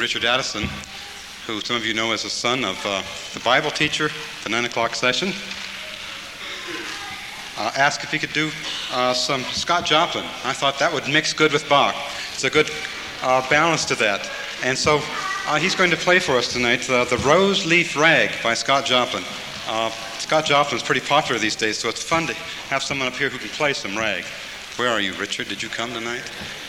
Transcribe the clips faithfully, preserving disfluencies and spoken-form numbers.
Richard Addison, who some of you know as the son of uh, the Bible teacher, the nine o'clock session, uh, asked if he could do uh, some Scott Joplin. I thought that would mix good with Bach. It's a good uh, balance to that. And so uh, he's going to play for us tonight uh, the Rose Leaf Rag by Scott Joplin. Uh, Scott Joplin's pretty popular these days, so it's fun to have someone up here who can play some rag. Where are you, Richard? Did you come tonight?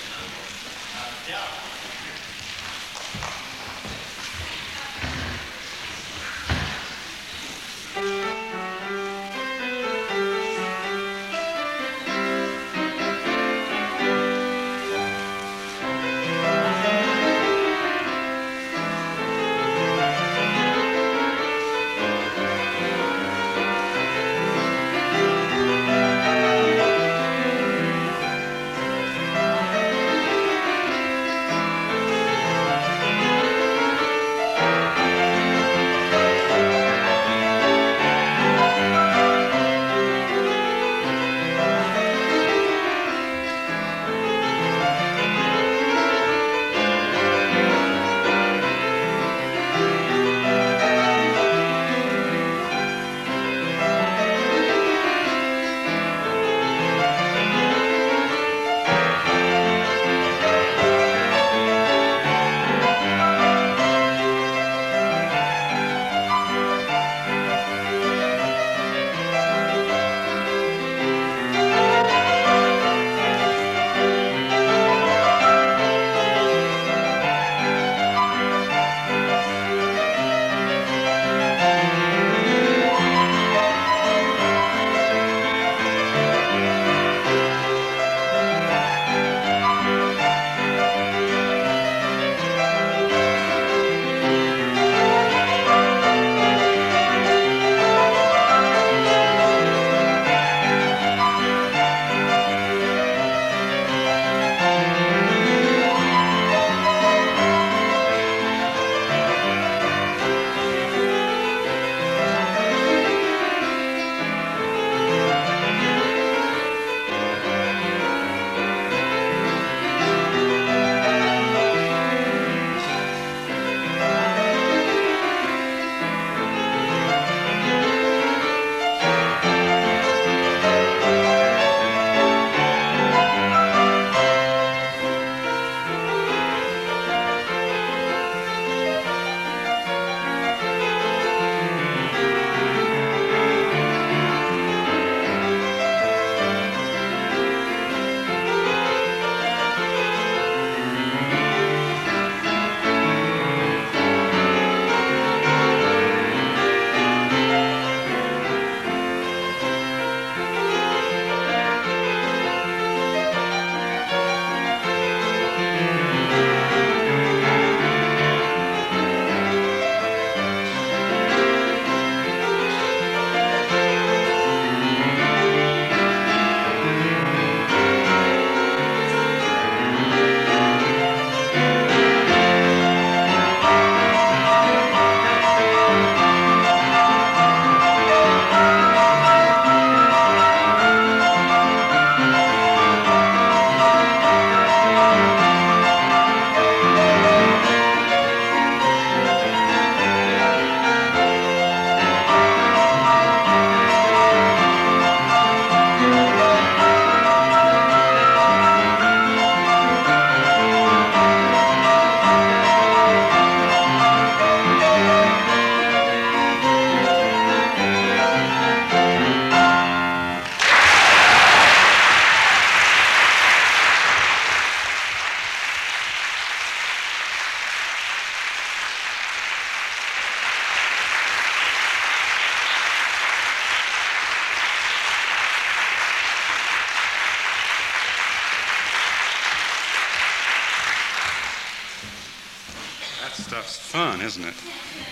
Stuff's fun, isn't it?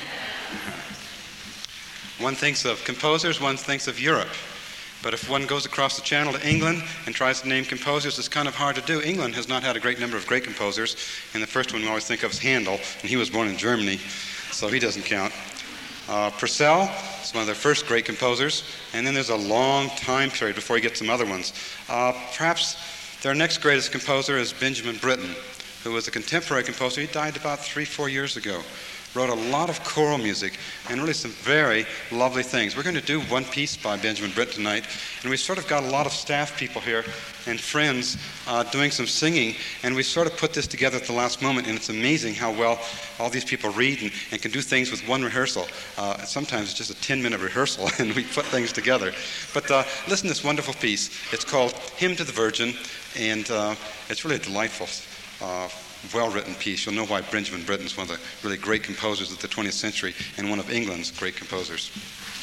One thinks of composers, one thinks of Europe. But if one goes across the channel to England and tries to name composers, it's kind of hard to do. England has not had a great number of great composers. And the first one we always think of is Handel, and he was born in Germany, so he doesn't count. Uh, Purcell is one of their first great composers, and then there's a long time period before you get some other ones. Uh, perhaps their next greatest composer is Benjamin Britten, who was a contemporary composer. He died about three, four years ago. Wrote a lot of choral music and really some very lovely things. We're going to do one piece by Benjamin Britten tonight, and we've sort of got a lot of staff people here and friends uh, doing some singing, and we sort of put this together at the last moment, and it's amazing how well all these people read and, and can do things with one rehearsal. Uh, sometimes it's just a ten-minute rehearsal, and we put things together. But uh, listen to this wonderful piece. It's called Hymn to the Virgin, and uh, it's really a delightful uh, well-written piece. You'll know why Benjamin Britten is one of the really great composers of the twentieth century and one of England's great composers.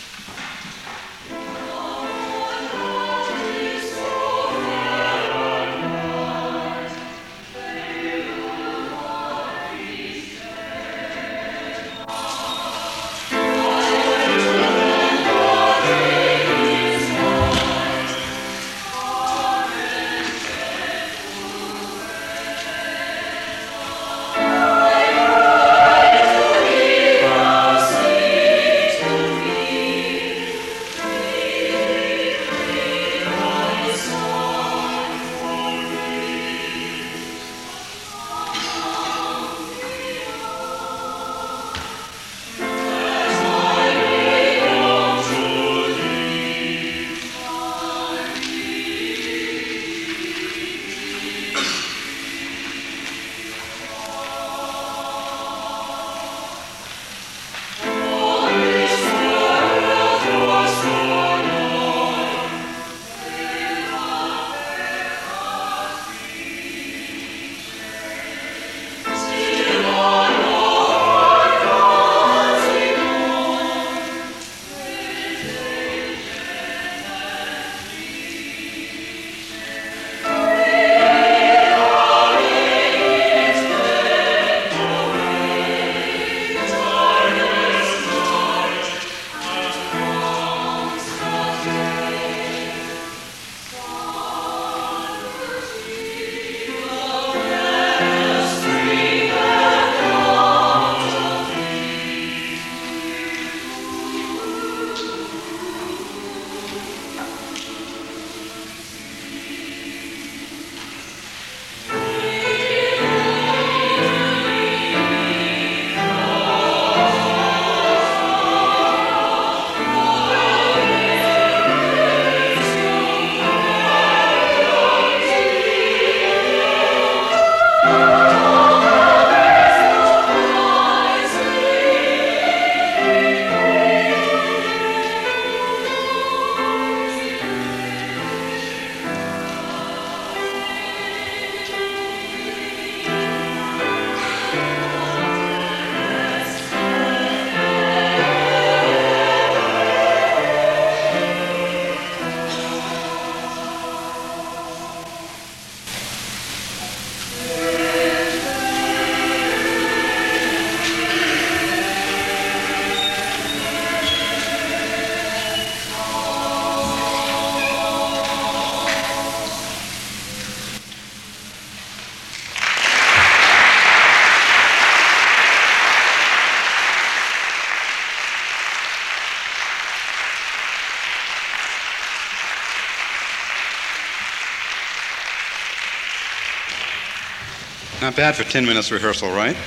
Not bad for ten minutes rehearsal, right?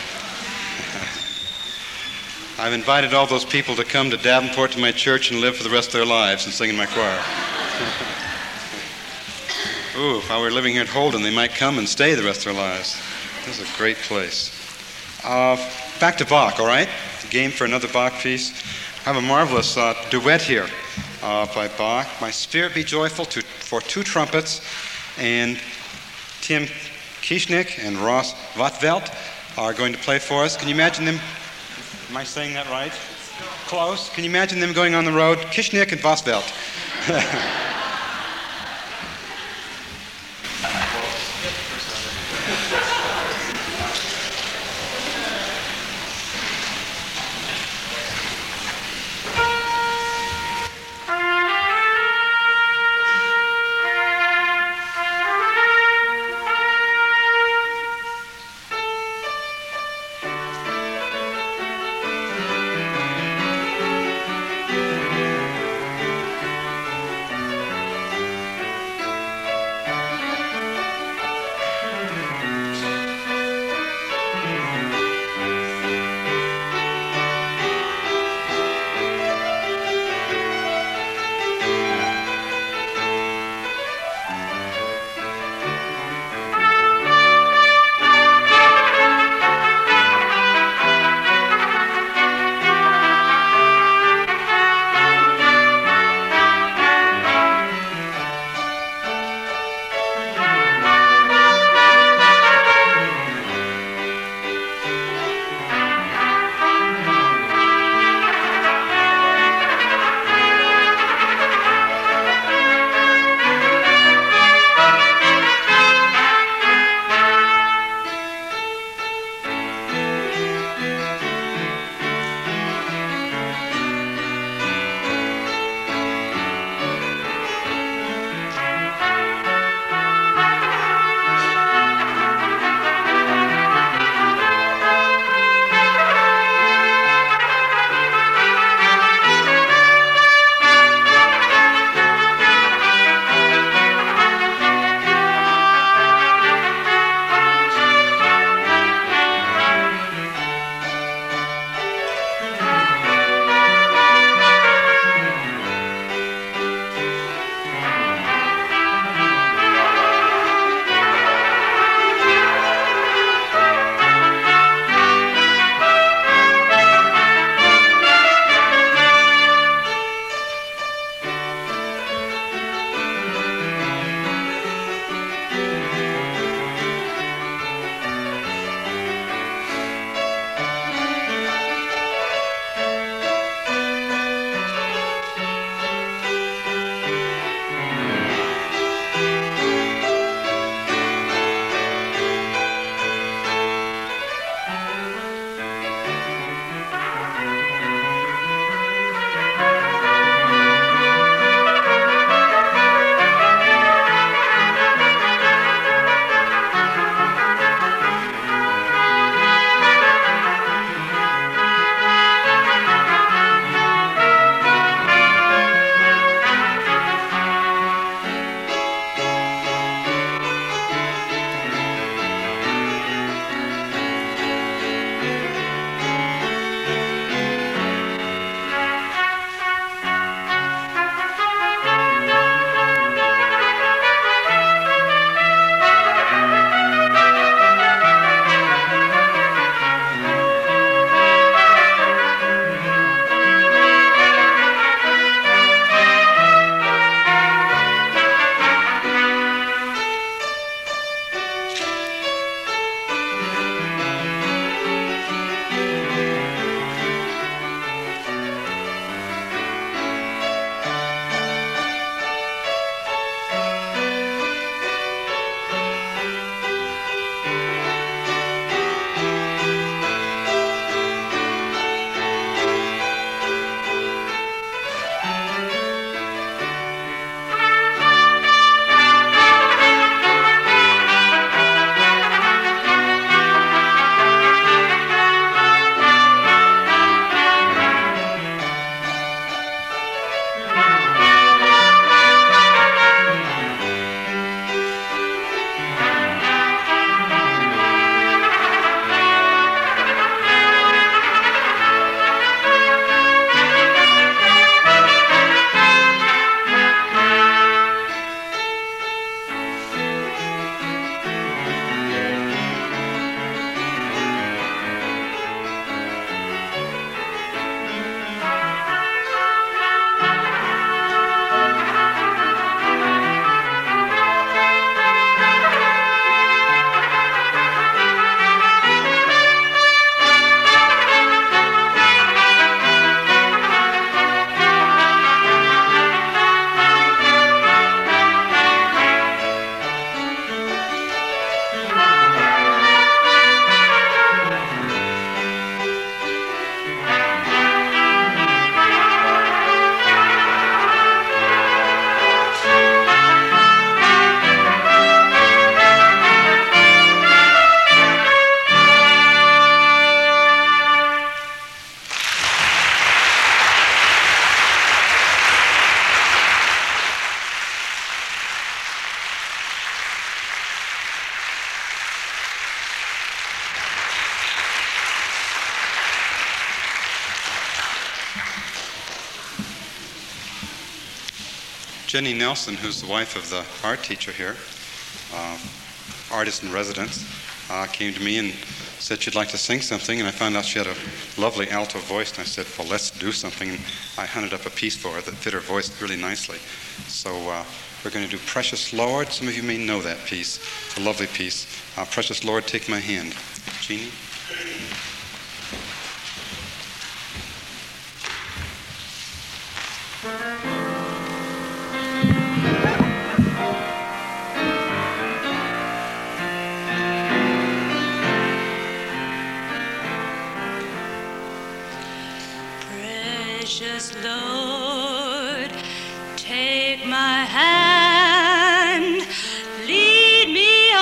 I've invited all those people to come to Davenport to my church and live for the rest of their lives and sing in my choir. Ooh, if I were living here at Holden, they might come and stay the rest of their lives. This is a great place. Uh, back to Bach, all right? Game for another Bach piece. I have a marvelous uh, duet here uh, by Bach. My Spirit Be Joyful to, for two trumpets, and Tim Kieschnick and Ross Vatvelt are going to play for us. Can you imagine them? Am I saying that right? Close. Can you imagine them going on the road? Kieschnick and Vatvelt. Jenny Nelson, who's the wife of the art teacher here, uh, artist in residence, uh, came to me and said she'd like to sing something, and I found out she had a lovely alto voice, and I said, well, let's do something, and I hunted up a piece for her that fit her voice really nicely. So uh, we're going to do Precious Lord. Some of you may know that piece. It's a lovely piece. Uh, Precious Lord, Take My Hand. Jeannie? Precious Lord, take my hand, lead me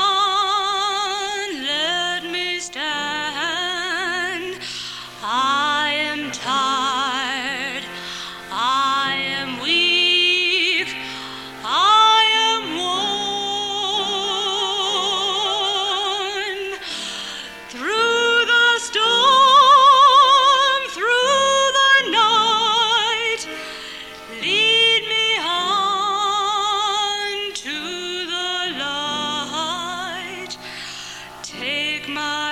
on, let me stand. I am tired, I am weak, I am worn. Through the storm, through the night, lead me on to the light. Take my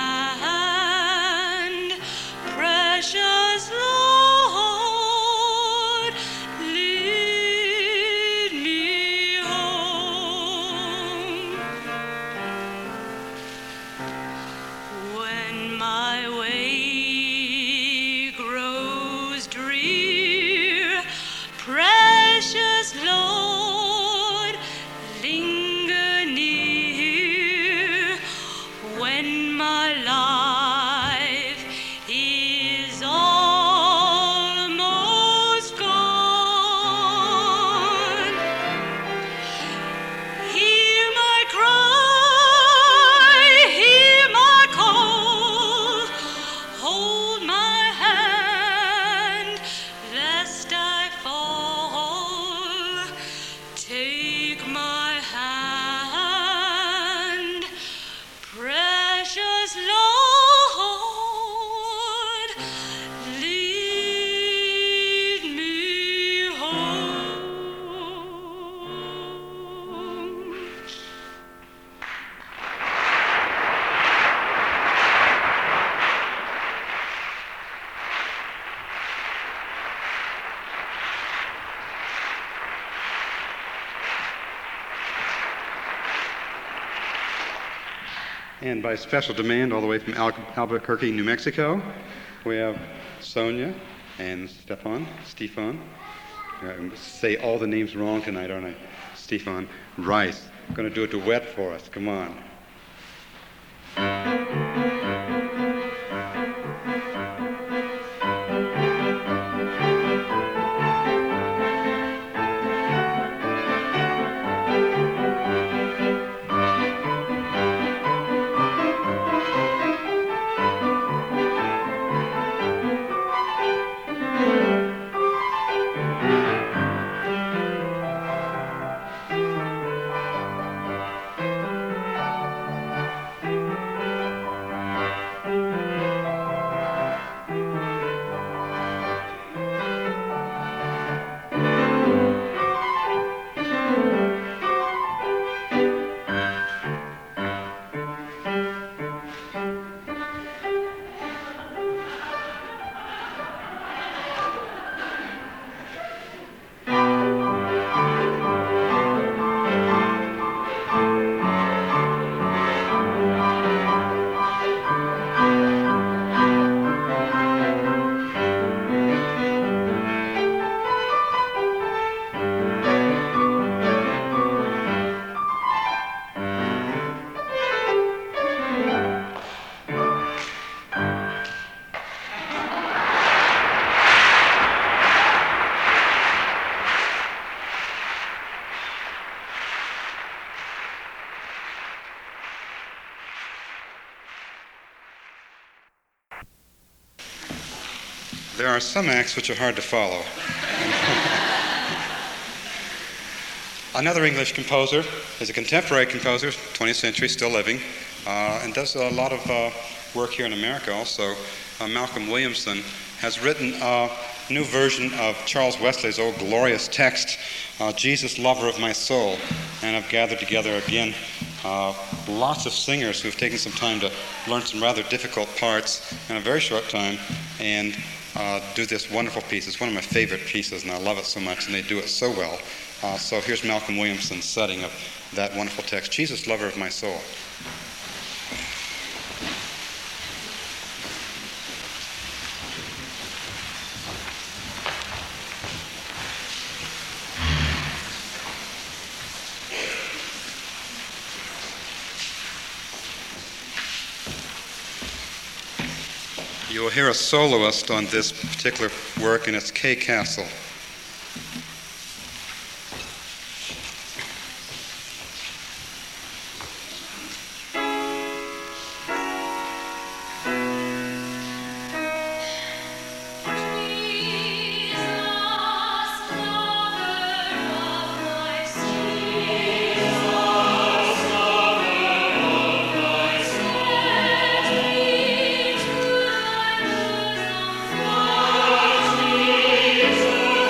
hand, precious Lord, lead me home. When my way grows drear, precious Lord, linger near. When my life is almost gone, hear my cry, hear my call, hold my hand, lest I fall. Take my hand, precious Lord, lead me home. And by special demand, all the way from Al- Albuquerque, New Mexico, we have Sonia and Stefan, Stefan. I say all the names wrong tonight, aren't I? Stefan Rice. Going to do a duet for us. Come on. There are some acts which are hard to follow. Another English composer is a contemporary composer, twentieth century, still living, uh, and does a lot of uh, work here in America also. uh, Malcolm Williamson, has written a new version of Charles Wesley's old glorious text, uh, Jesus, Lover of My Soul. And I've gathered together again uh, lots of singers who have taken some time to learn some rather difficult parts in a very short time and uh, do this wonderful piece. It's one of my favorite pieces, and I love it so much, and they do it so well. Uh, so here's Malcolm Williamson's setting of that wonderful text, Jesus, Lover of My Soul. You will hear a soloist on this particular work, and it's Kay Castle. Jesus,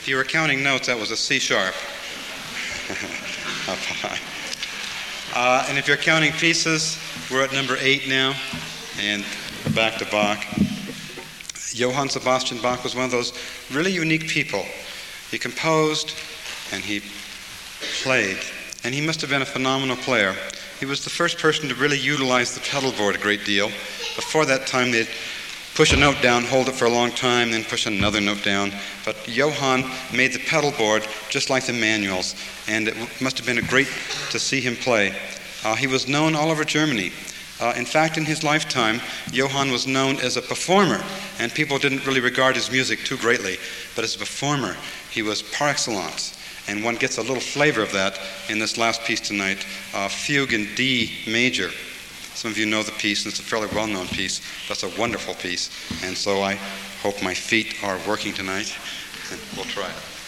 you were counting notes, that was a C sharp. Up high. Uh, and if you're counting pieces, we're at number eight now, and back to Bach. Johann Sebastian Bach was one of those really unique people. He composed and he played, and he must have been a phenomenal player. He was the first person to really utilize the pedal board a great deal. Before that time, they'd push a note down, hold it for a long time, then push another note down. But Johann made the pedal board just like the manuals, and it must have been a great to see him play. Uh, he was known all over Germany. Uh, in fact, in his lifetime, Johann was known as a performer, and people didn't really regard his music too greatly. But as a performer, he was par excellence, and one gets a little flavor of that in this last piece tonight, uh, Fugue in D major. Some of you know the piece, and it's a fairly well-known piece. That's a wonderful piece, and so I hope my feet are working tonight, and we'll try it.